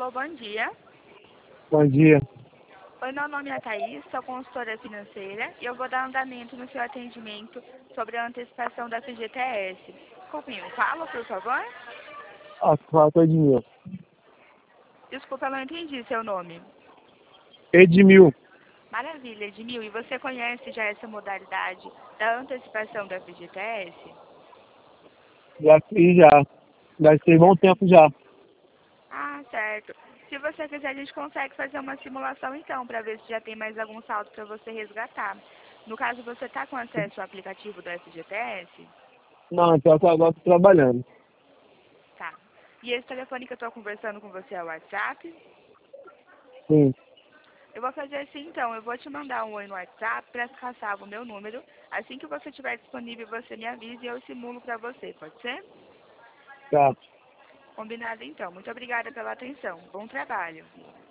Alô, bom dia. Bom dia. Oi, meu nome é Thaís, sou consultora financeira e eu vou dar andamento no seu atendimento sobre a antecipação da FGTS. Desculpinho, fala, por favor. Asfalto Edmil. Desculpa, eu não entendi seu nome. Edmil. Maravilha, Edmil. E você conhece já essa modalidade da antecipação da FGTS? Já fiz já. Já tem bom tempo já. Ah, certo. Se você quiser, a gente consegue fazer uma simulação então, para ver se já tem mais algum saldo para você resgatar. No caso, você está com acesso ao aplicativo do FGTS? Não, pior que agora tô trabalhando. Tá. E esse telefone que eu estou conversando com você é o WhatsApp? Sim. Eu vou fazer assim então, eu vou te mandar um oi no WhatsApp para ficar salvo o meu número. Assim que você estiver disponível, você me avisa e eu simulo para você, pode ser? Tá. Combinado então. Muito obrigada pela atenção. Bom trabalho.